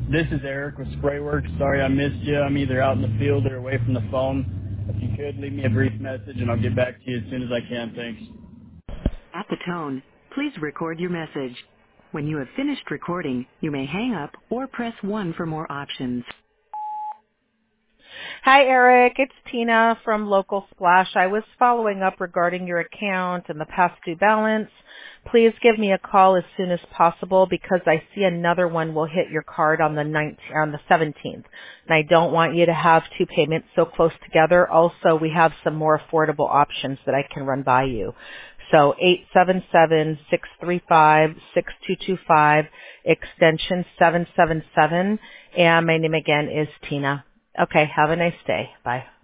This is Eric with Sprayworks. Sorry I missed you. I'm either out in the field or away from the phone. If you could, leave me a brief message and I'll get back to you as soon as I can. Thanks. At the tone, please record your message. When you have finished recording, you may hang up or press 1 for more options. Hi, Eric. It's Tina from Local Splash. I was following up regarding your account and the past due balance. Please give me a call as soon as possible because I see another one will hit your card on the 17th. And I don't want you to have two payments so close together. Also, we have some more affordable options that I can run by you. So 877-635-6225, extension 777. And my name again is Tina. Okay, have a nice day. Bye.